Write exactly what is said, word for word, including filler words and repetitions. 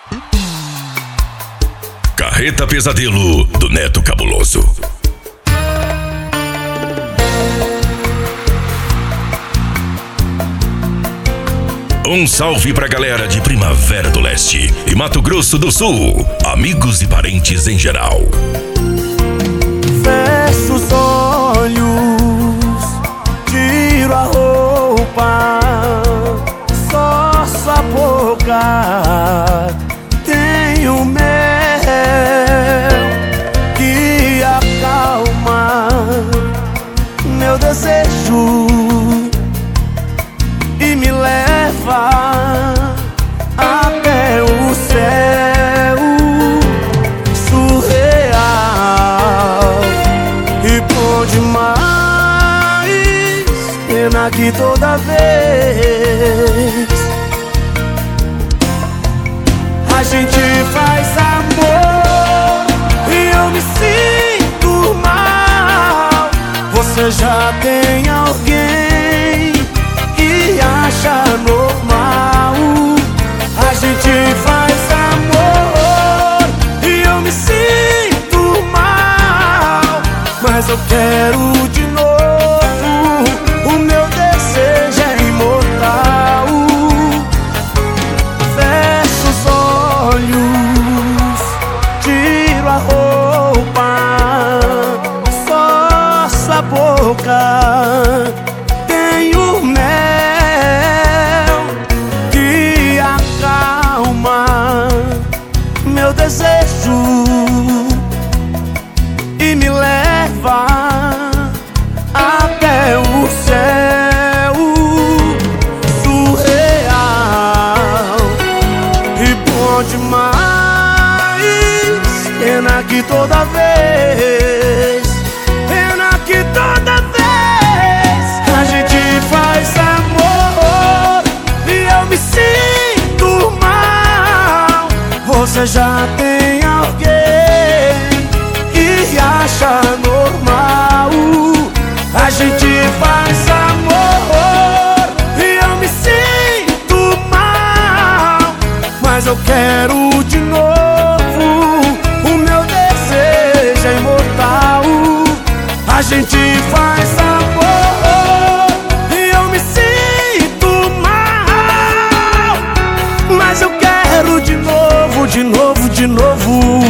Carreta Pesadelo, do Neto Cabuloso. Um salve pra galera de Primavera do Leste e Mato Grosso do Sul, amigos e parentes em geral. Fecho os olhos, tiro a roupa, só sua boca tem o mel que acalma meu desejo e me leva até o céu surreal e bom demais. Pena que toda vez a gente faz amor e eu me sinto mal. Você já tem alguém e acha normal. A gente faz amor e eu me sinto mal, mas eu quero de novo. O meu desejo é imortal. Fecho os olhos, tiro a roupa, só sua boca tem o mel que acalma meu desejo e me leva até o céu surreal e bom demais. Pena que toda vez, pena que toda vez a gente faz amor e eu me sinto mal. Você já tem alguém e acha normal. A gente faz amor e eu me sinto mal, mas eu quero de novo. O meu desejo é imortal. A gente faz amor e eu me sinto mal, mas eu quero de novo, de novo, de novo.